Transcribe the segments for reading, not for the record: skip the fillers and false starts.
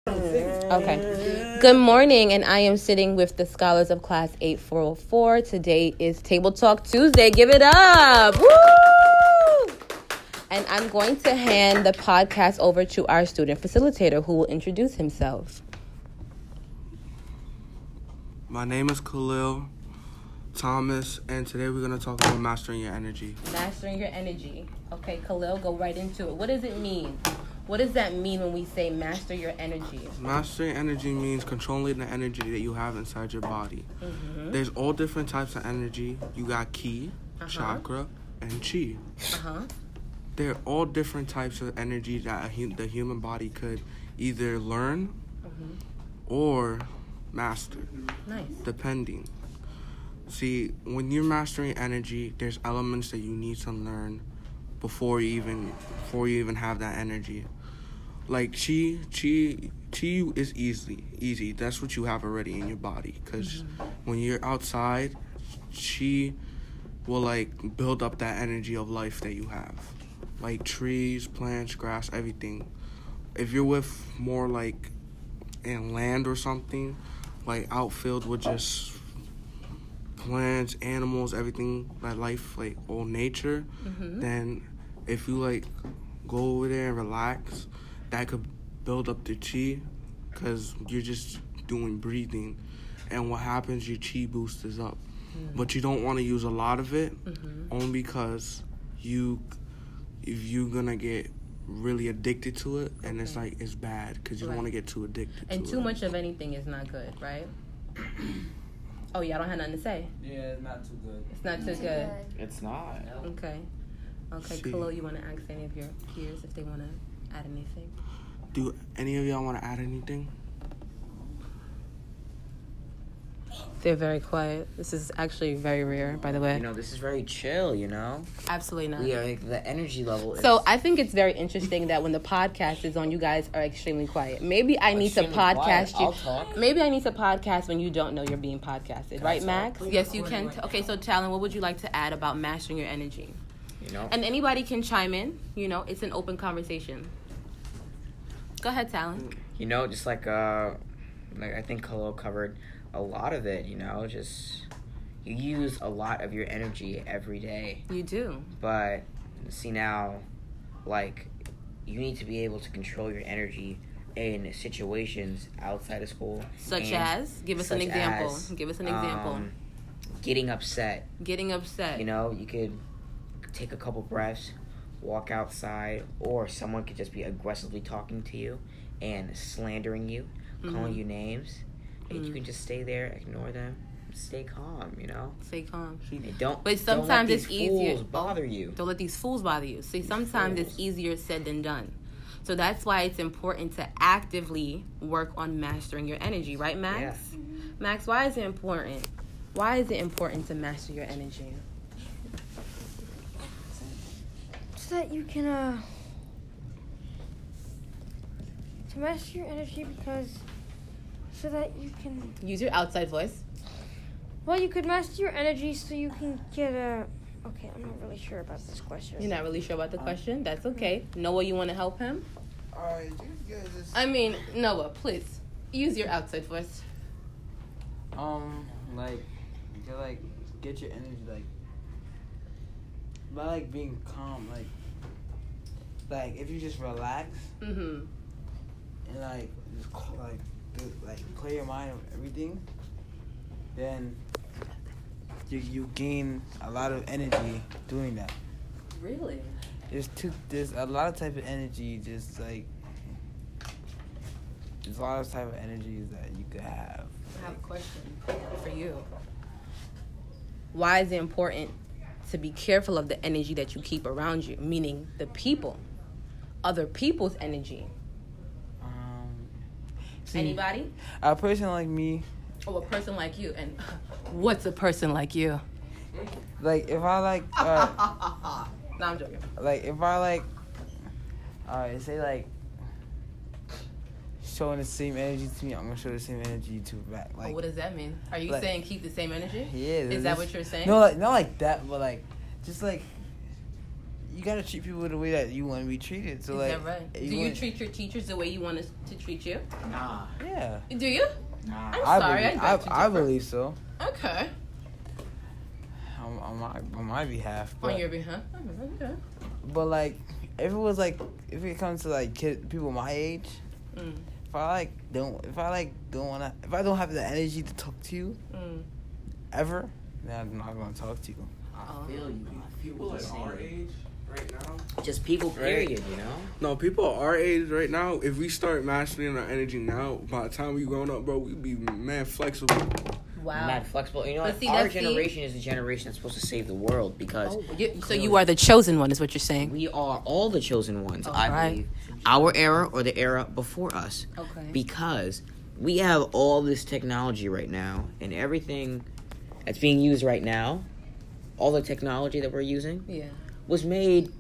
Okay. Good morning, and I am sitting with the scholars of class 8404. Today is Table Talk Tuesday. Give it up. Woo! And I'm going to hand the podcast over to our student facilitator, who will introduce himself. My name is Khalil Thomas, and today we're going to talk about mastering your energy. Mastering your energy. Okay, Khalil, go right into it. What does it mean? What does that mean when we say master your energy? Mastering energy means controlling the energy that you have inside your body. Mm-hmm. There's all different types of energy. You got ki, chakra, and chi. They're all different types of energy that the human body could either learn or master. Nice. Depending. See, when you're mastering energy, there's elements that you need to learn before you even have that energy. Like chi is easy. That's what you have already in your body. Because when you're outside, chi will like build up that energy of life that you have. Like trees, plants, grass, everything. If you're with more like in land or something, like outfilled with just plants, animals, everything, that life, like all nature, then if you like go over there and relax, that could build up the chi, because you're just doing breathing, and what happens, your chi boost is up. But you don't want to use a lot of it, only because if you're gonna get really addicted to it, and it's like it's bad, because you don't want to get too addicted and to it. too much of anything is not good, right? Oh, y'all don't have nothing to say? Yeah, it's not too good. It's not too good. It's not. Okay, See. Khalil, you want to ask any of your peers if they want to add anything? Do any of y'all want to add anything? They're very quiet. This is actually very rare, by the way. You know, this is very chill, you know? Absolutely not. We are, like, the energy level is... So I think it's very interesting that when the podcast is on, you guys are extremely quiet. Maybe I need to podcast you. I'll talk. Maybe I need to podcast when you don't know you're being podcasted. Right, Max? Please. Yes, you can. Okay, so Talon, what would you like to add about mastering your energy? You know? And anybody can chime in. You know, it's an open conversation. Go ahead, Talon. You know, just like I think Khalil covered a lot of it, you know? Just, you use a lot of your energy every day. You do. But, see now, like, you need to be able to control your energy in situations outside of school. Such as? Give us an example. Give us an example. Getting upset. Getting upset. You know, you could take a couple breaths, walk outside, or someone could just be aggressively talking to you and slandering you, calling you names. And you can just stay there, ignore them, stay calm, you know? Stay calm. And But sometimes it's easier. Fools bother you. Don't let these fools bother you. See, sometimes it's easier said than done. So that's why it's important to actively work on mastering your energy, right, Max? Yeah. Max, why is it important? Why is it important to master your energy? So that you can to master your energy, because so that you can Use your outside voice. well, you could master your energy so you can get okay, I'm not really sure about this question. You're not really sure about the question? That's okay. Noah, you want to help him? Alright, you guys just... I mean, Noah, please. Use your outside voice. Like, you like, get your energy, like, by, like, being calm, like, if you just relax, Mm-hmm. and, like, just, clear your mind of everything, then you gain a lot of energy doing that. Really? There's a lot of type of energy, just, like, there's a lot of type of energies that you could have. I have a question for you. Why is it important to be careful of the energy that you keep around you? Meaning the people, other people's energy. See, Anybody? a person like me, Or a person like you. And what's a person like you? like, if I, like, No, I'm joking. like, if I, like, alright, say, like, showing the same energy to me, I'm gonna show the same energy to back. Like, What does that mean? Are you like- saying keep the same energy? yeah. Is that what you're saying? No, like, not like that, but, like, just, like, you gotta treat people the way that you want to be treated. So Is like, that right? Do you treat your teachers the way you want us to treat you? Nah. Yeah. Do you? Nah. I'm sorry. I believe so. Okay. On my behalf. But, On your behalf. Okay. But like, if it comes to like people my age, if I don't have the energy to talk to you ever, then I'm not gonna talk to you. I feel you. People at our age right now. Just people, period, you know? No, people our age right now, if we start mastering our energy now, by the time we grown up, bro, we be mad flexible. Wow. Mad flexible. You know But what? see, Our that's generation is the generation that's supposed to save the world because So you are the chosen one, is what you're saying. we are all the chosen ones, Oh, I right. believe. Our era or the era before us. Okay. Because we have all this technology right now and everything that's being used right now, all the technology that we're using, was made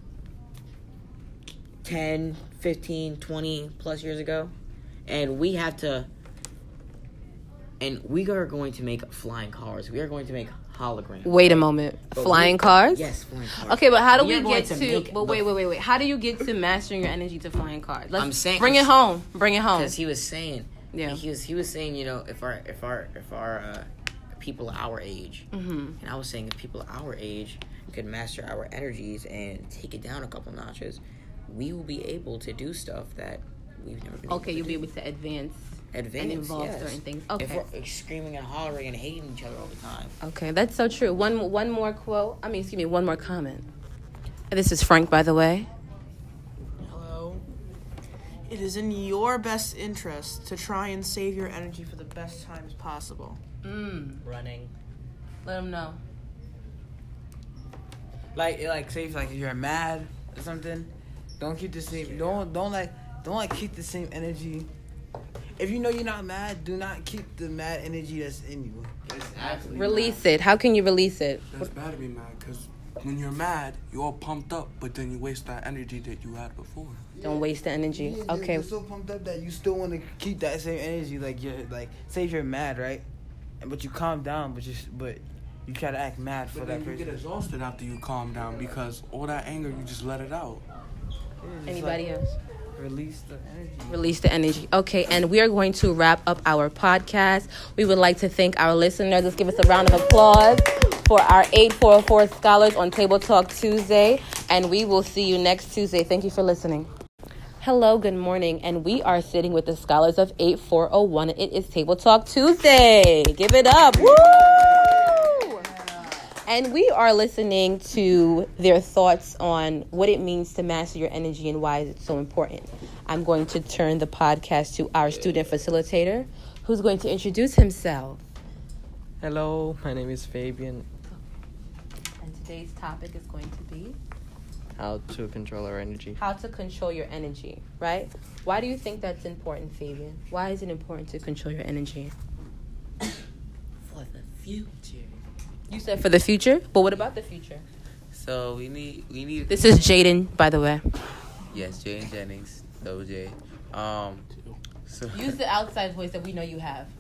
10, 15, 20 plus years ago. And we have to... And we are going to make flying cars. We are going to make holograms. Wait a moment. But Flying cars? Yes, flying cars. Okay, but how do We we are going get to to? make But the- wait. How do you get to mastering your energy to flying cars? Let's I'm saying- bring it home. Bring it home. Because he was saying, Yeah. he was saying, you know, if our people our age, and I was saying if people our age could master our energies and take it down a couple notches, we will be able to do stuff that we've never been. Okay, able you'll to be do. able to advance and Advance, involve yes. certain things. If Okay. we're screaming and hollering and hating each other all the time. Okay, that's so true. One more quote. One more comment. This is Frank, by the way. Hello. It is in your best interest to try and save your energy for the best times possible. Running. Let him know. Like say if you're mad or something, don't keep the same. Don't keep the same energy. If you know you're not mad, do not keep the mad energy that's in you. Exactly. Release it. How can you release it? That's bad to be mad, because when you're mad, you're all pumped up, but then you waste that energy that you had before. Don't waste the energy. Yeah, Okay. You're so pumped up that you still want to keep that same energy. Like say if you're mad, right? But you calm down, but you try to act mad for But that then you person. get exhausted after you calm down, because all that anger, you just let it out. Anybody else? Release the energy. Release the energy. Okay, and we are going to wrap up our podcast. We would like to thank our listeners. Let's give us a round of applause for our 8404 scholars on Table Talk Tuesday. And we will see you next Tuesday. Thank you for listening. Hello, good morning. And we are sitting with the scholars of 8401. It is Table Talk Tuesday. Give it up. Woo! And we are listening to their thoughts on what it means to master your energy and why is it so important. I'm going to turn the podcast to our student facilitator, who's going to introduce himself. Hello, my name is Fabian. And today's topic is going to be How to control our energy. how to control your energy, right? Why do you think that's important, Fabian? Why is it important to control your energy? For the future. You said for the future, but what about the future? So we need. This is Jaden, by the way. Yes, Jaden Jennings, Double J. So Use the outside voice that we know you have.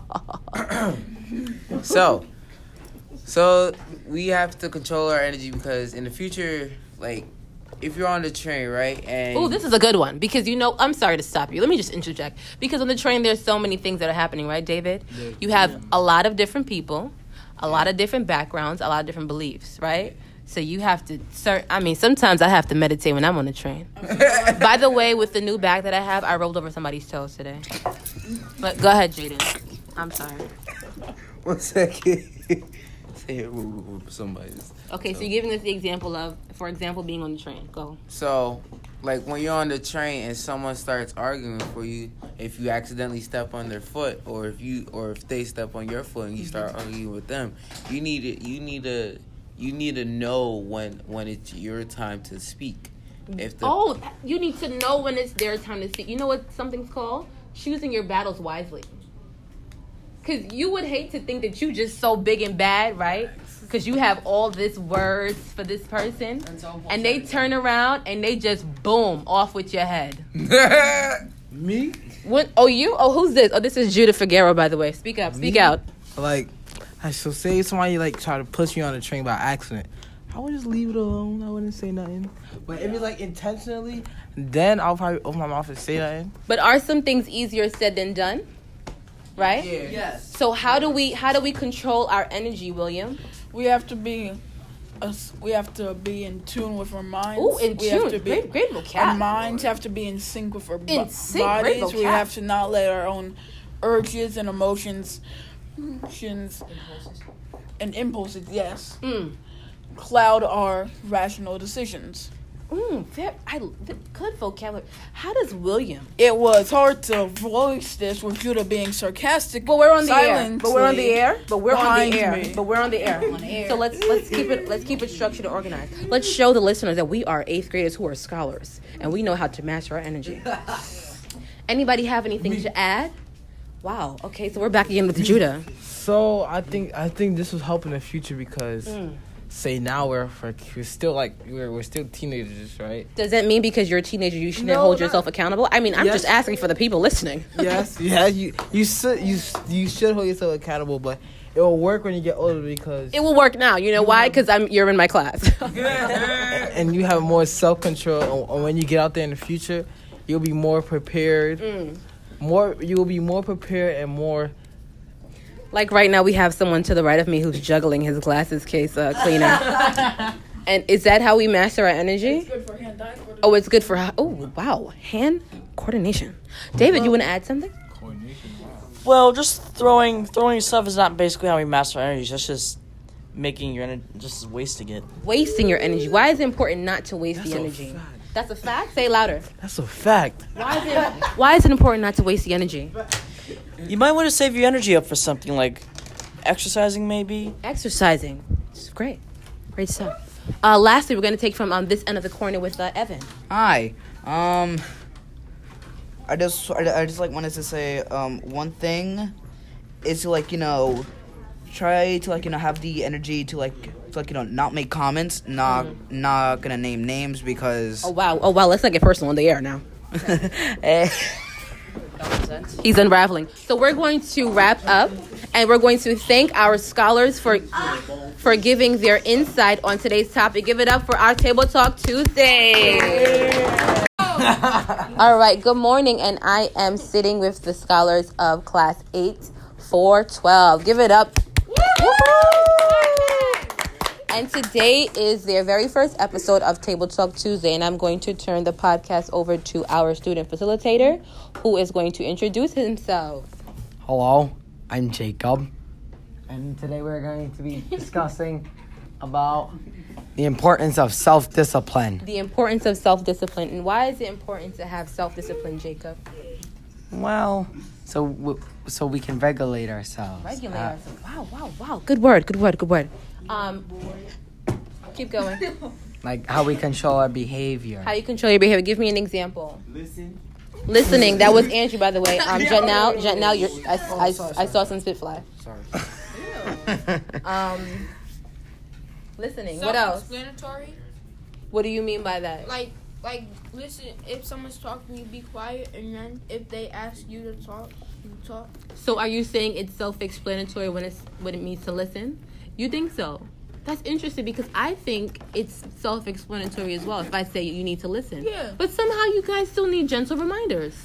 so we have to control our energy because in the future, like if you're on the train, right? And Oh, this is a good one because I'm sorry to stop you. Let me just interject because on the train there's so many things that are happening, right, David? You have a lot of different people, a lot of different backgrounds, a lot of different beliefs, right? So you have to sometimes I have to meditate when I'm on the train. By the way, with the new bag that I have, I rolled over somebody's toes today. But go ahead, Jaden. I'm sorry. 1 second. Say it with somebody's. Okay, so you're giving us the example of, for example, being on the train. Go. So, like when you're on the train and someone starts arguing for you, if you accidentally step on their foot, or if they step on your foot and you start arguing with them, you need to know when it's your time to speak. You need to know when it's their time to speak. You know what something's called? Choosing your battles wisely. Because you would hate to think that you just so big and bad, right? Because you have all this words for this person. And they turn around and they just boom off with your head. Me? What? Oh, you? Oh, who's this? Oh, this is Judah Figueroa, by the way. Speak up. Speak out. Like, so say somebody try to push me on the train by accident. I would just leave it alone. I wouldn't say nothing. But if it's like intentionally, then I'll probably open my mouth and say nothing. But are some things easier said than done? Right? Yeah. Yes. So how do we control our energy, William? We have to be in tune with our minds. Ooh, in we tune. Have to be, Great vocab. Our minds have to be in sync with our In sync, great bodies. We vocab. have to not let our own urges and emotions and impulses, yes, cloud our rational decisions. Good vocabulary. How does William? It was hard to voice this with Judah being sarcastic. But we're on the air. silently But we're on the air. But we're on behind the air. me. But we're on the air. So let's keep it structured and organized. Let's show the listeners that we are 8th graders who are scholars and we know how to master our energy. Anybody have anything to add? Wow. Okay, so we're back again with Judah. So I think this will help in the future because say now we're still teenagers, right? Does that mean because you're a teenager you shouldn't hold yourself accountable? I mean, I'm just asking for the people listening. Yes, yeah, you should hold yourself accountable, but it will work when you get older because It will work now. You know why? Because you're in my class. and you have more self-control, and when you get out there in the future, you'll be more prepared. You will be more prepared and more. Like right now, we have someone to the right of me who's juggling his glasses case cleaner. And is that how we master our energy? It's good for hand-eye coordination. Oh, it's good for wow, hand coordination. David, you want to add something? Well, just throwing stuff is not basically how we master our energy. That's just making your energy, just wasting it. Wasting your energy. Why is it important not to waste the energy? That's a fact. Say it louder. That's a fact. Why is it important not to waste the energy? You might want to save your energy up for something like exercising, maybe. Exercising. It's great. Great stuff. Lastly, we're going to take from this end of the corner with Evan. Hi. I just wanted to say one thing is to try to have the energy to not make comments, not gonna name names because Oh wow, let's not get personal on the air now. He's unraveling. So we're going to wrap up and we're going to thank our scholars for giving their insight on today's topic. Give it up for our Table Talk Tuesday. All right, good morning, and I am sitting with the scholars of class 8-4-12. Give it up. And today is their very first episode of Table Talk Tuesday, and I'm going to turn the podcast over to our student facilitator, who is going to introduce himself. Hello, I'm Jacob, and today we're going to be discussing about the importance of self-discipline. The importance of self-discipline. And why is it important to have self-discipline, Jacob? Well, so we can regulate ourselves. Regulate ourselves. Wow. Good word. Keep going. Like how we control our behavior. How you control your behavior. Give me an example. Listening. That was Andrew, by the way. Janelle, I saw some spit fly. Sorry. Listening. What else? Self-explanatory. What do you mean by that? Like listen. If someone's talking, you be quiet, and then if they ask you to talk, you talk. So are you saying it's self-explanatory when it means to listen? You think so? That's interesting because I think it's self-explanatory as well if I say you need to listen. Yeah. But somehow you guys still need gentle reminders.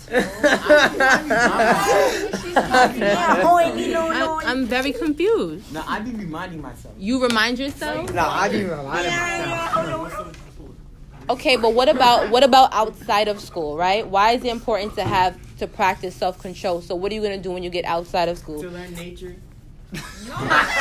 I'm very confused. No, I be reminding myself. You remind yourself? No, I be reminding myself. Okay, but what about outside of school, right? Why is it important to practice self-control? So what are you going to do when you get outside of school? To learn nature. Okay,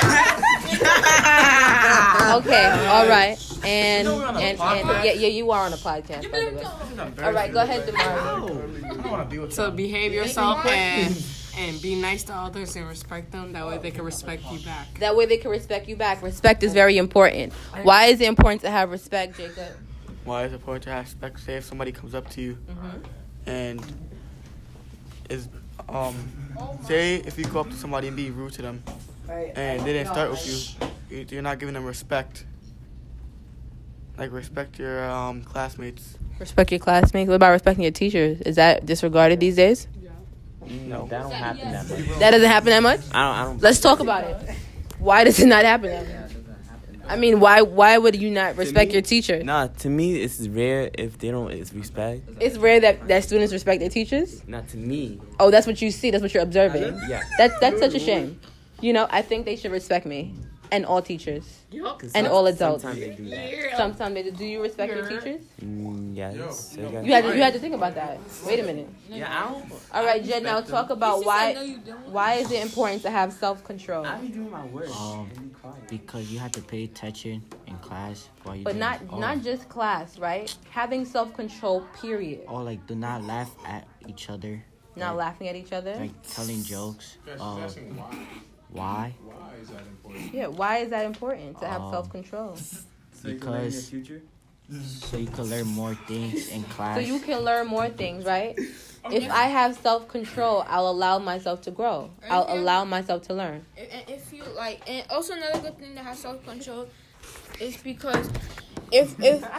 all right. And yeah, you are on a podcast, by the way. All right, go ahead, Demario. To behave yourself and be nice to others and respect them. That way they can respect you back. That way they can respect you back. Respect is very important. Why is it important to have respect, Jacob? Why is it important to have respect? Say if somebody comes up to you and is say if you go up to somebody and be rude to them and they didn't start with you, you're not giving them respect. Like respect your classmates. Respect your classmates. What about respecting your teachers? Is that disregarded these days? No, that don't happen that much. That doesn't happen that much? I don't. Let's talk about it. Why does it not happen that much? I mean, why would you not respect your teacher? Nah, to me, it's rare if they don't. It's respect. It's rare that students respect their teachers? Not to me. Oh, that's what you see. That's what you're observing. Yeah. That's such a shame. You know, I think they should respect me and all teachers and all adults. Sometimes they do that. Sometimes they do. Do you respect your teachers? Yes. You had to think about that. Wait a minute. Yeah, I don't. All right, Jed. Now talk about why is it important to have self-control? I be doing my work. Because you have to pay attention in class while you. But not just class, right? Having self-control. Period. Or like, do not laugh at each other. Not laughing at each other. Like telling jokes. Why? Why is that important? Yeah, why is that important to have self-control? Because so you can learn more things in class. So you can learn more things, right? If I have self-control, I'll allow myself to grow. I'll allow myself to learn. And if you like, and also another good thing to have self-control is because if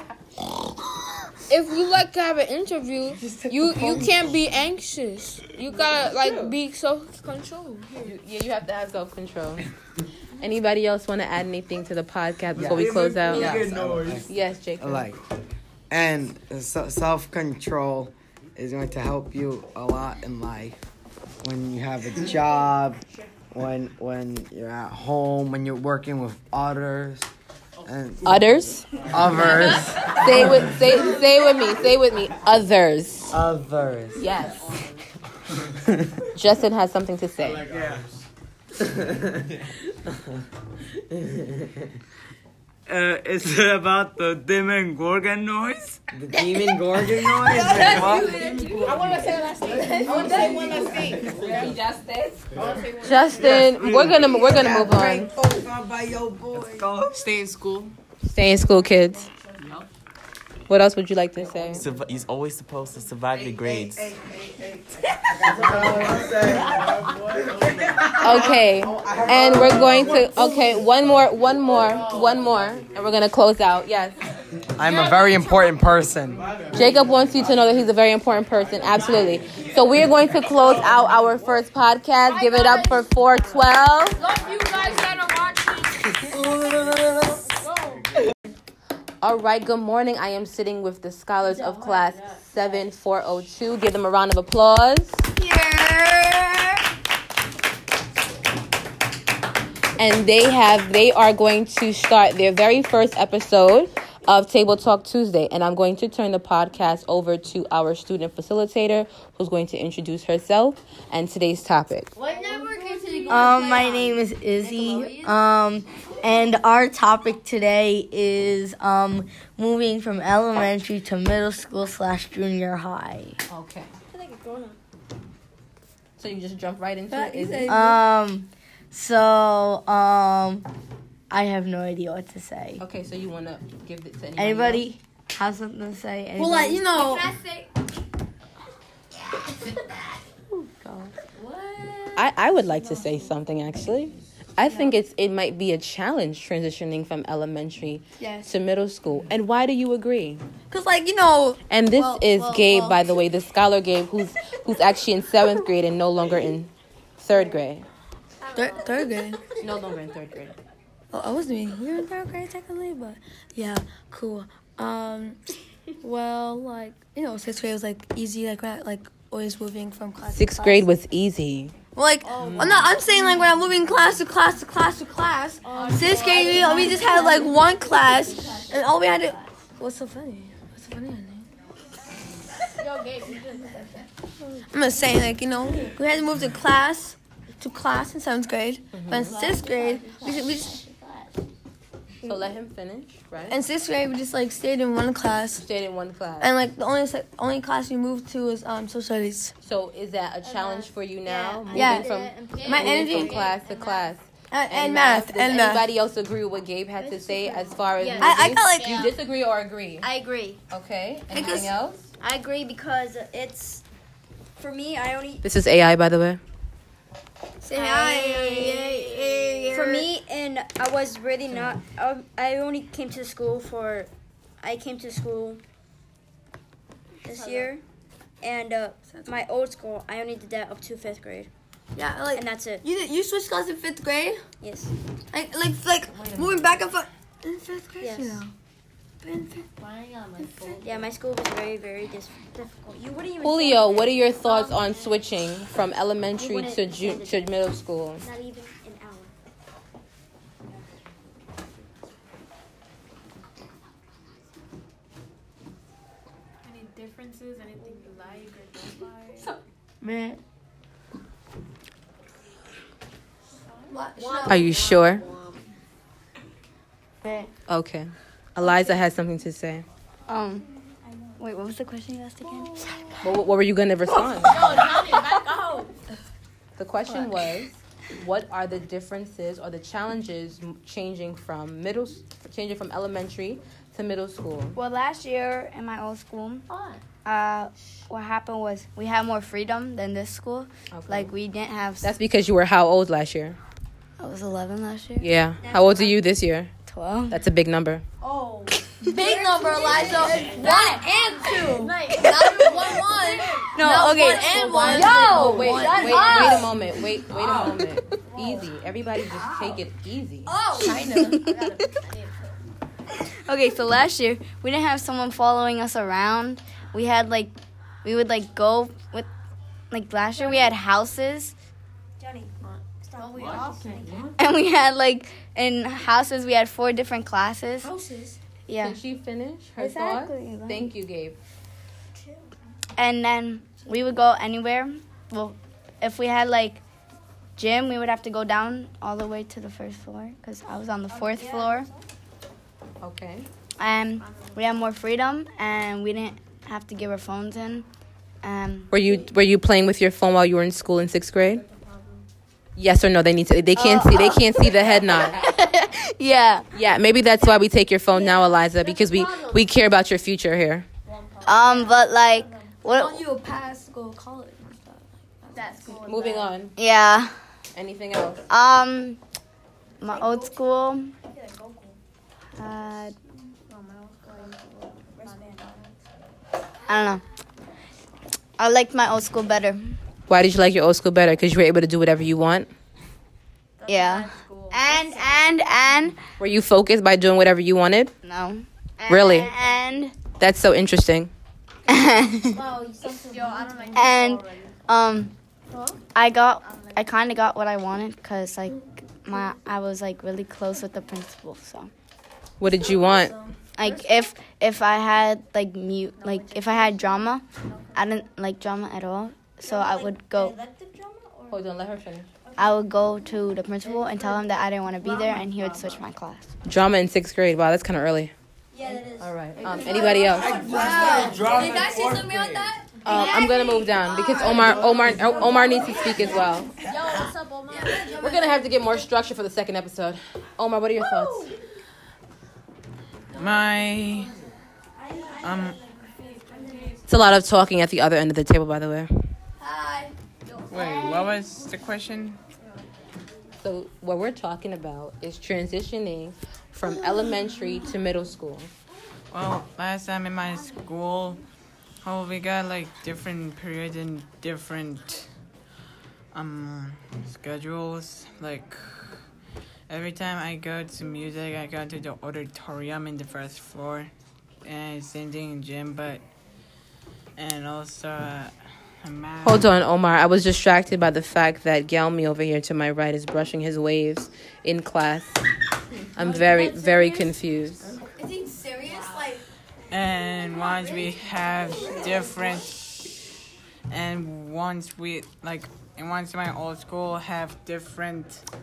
you like to have an interview, you can't be anxious. You gotta like be self-controlled. You have to have self-control. Anybody else want to add anything to the podcast before we close out? Yes, Jacob. And self-control is going to help you a lot in life. When you have a job, when you're at home, when you're working with others. Others? Others. Say it with me. Others. Others. Yes. Justin has something to say. Is it about the Demon Gorgon noise? The Demon Gorgon noise? I want to say last thing. I want to say one last thing. Justin, we're gonna move on. Let's go. Stay in school. Stay in school, kids. What else would you like to say? He's always supposed to survive the grades. Okay, and we're going to. Okay, one more, and we're gonna close out. Yes. I'm a very important person. Jacob wants you to know that he's a very important person. Absolutely. So we're going to close out our first podcast. Give it up for 412. Love you guys that are watching. All right, good morning. I am sitting with the scholars of class 7402. Give them a round of applause. And they are going to start their very first episode of Table Talk Tuesday. And I'm going to turn the podcast over to our student facilitator, who's going to introduce herself and today's topic. My name is Izzy. And our topic today is moving from elementary to middle school / junior high. Okay. So you just jump right into it? I have no idea what to say. Okay, so you want to give it to anybody have something to say? Anybody? Well, you know. I would like to say something, actually. I think it might be a challenge transitioning from elementary to middle school. And why do you agree? Because, you know... And this is Gabe, by the way, the scholar Gabe, who's actually in 7th grade and no longer in 3rd grade. Third grade? No longer in 3rd grade. Oh, I wasn't even here in 3rd grade, technically, but... Yeah, cool. Well, 6th grade was, easy, always moving from class to class. 6th grade was easy. Well, I'm saying when I'm moving class to class to class to class. 6th grade, we just had one class, and all we had to. What's so funny? I'm just saying, we had to move to class in 7th grade, but in 6th grade, we just. So let him finish, right? In 6th grade, we just stayed in one class. And the only class we moved to was social studies. So is that a challenge for you now? Yeah. Moving from class to class. And math. Does anybody else agree with what Gabe had to say as far as I got you disagree or agree? I agree. Okay. Anything else? I agree because it's for me. This is AI, by the way. Say hi. For me, and I was really not. I only came to school this year, and my old school. I only did that up to 5th grade. Yeah, and that's it. You switched class in 5th grade? Yes. Like moving back and forth. In fifth grade, Yes. you know. Yeah, my school was very, very difficult. You wouldn't even. Julio, what are your thoughts on switching from You elementary wouldn't to stand to middle school? Not even an hour. Any differences? Anything you like or don't like? Man. Are you sure? Man. Okay. Eliza has something to say. Wait, what was the question you asked again? What were you going to respond? Johnny, back out. The question was, what are the differences or the challenges changing from elementary to middle school? Well, last year in my old school, what happened was we had more freedom than this school. Okay. Like we didn't have. That's because you were how old last year? I was 11 last year. Yeah. How old are you this year? 12. That's a big number. Oh. Big number, Eliza. 1 and 2. Not even 1. No, okay. 1 and 1. Oh, wait, Shut wait up. a moment. Wait a moment. Easy. Everybody just take it easy. Oh, China. Okay, so last year we didn't have someone following us around. We had we would go with last year we had houses. And we had in houses we had 4 different classes. Houses. Yeah. Can she finish her Exactly. thoughts? Thank you, Gabe. And then we would go anywhere. Well, if we had gym, we would have to go down all the way to the first floor because I was on the 4th floor. Okay. And we had more freedom, and we didn't have to give our phones in. Were you playing with your phone while you were in school in 6th grade? Yes or no? They can't see the head nod. Yeah. Yeah, maybe that's why we take your phone now, Eliza, because we care about your future here. But what? You pass, go to college and stuff. That's cool. Moving on. Yeah. Anything else? My old school had. I don't know. I liked my old school better. Why did you like your old school better? Because you were able to do whatever you want? Yeah. And. Were you focused by doing whatever you wanted? No. Really? And. That's so interesting. And I kind of got what I wanted because I was really close with the principal. So What did you want? if I had if I had drama, I didn't like drama at all. So I would go. Hold on, let her finish. I would go to the principal and tell him that I didn't want to be there, and he would switch my class. Drama in 6th grade. Wow, that's kind of early. Yeah, it is. All right. Anybody else? Did I say something on that? I'm gonna move down because Omar needs to speak as well. Yo, what's up, Omar? We're gonna have to get more structure for the second episode. Omar, what are your thoughts? It's a lot of talking at the other end of the table, by the way. Hi. Wait, what was the question? So what we're talking about is transitioning from elementary to middle school. Well, last time in my school, we got different periods and different schedules. Every time I go to music, I go to the auditorium in the first floor, and same thing in gym. And also math. Hold on, Omar. I was distracted by the fact that Gelmi over here to my right is brushing his waves in class. I'm very, very confused. Is he serious? And once we have different, and once my old school have different,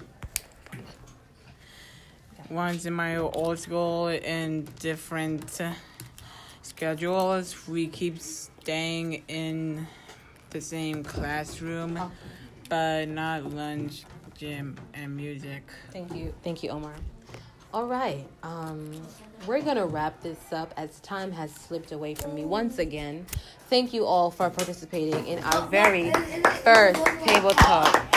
once in my old school in different schedules, we keep staying in the same classroom, but not lunch, gym, and music. Thank you, Omar. All right, we're gonna wrap this up as time has slipped away from me once again. Thank you all for participating in our very first table talk.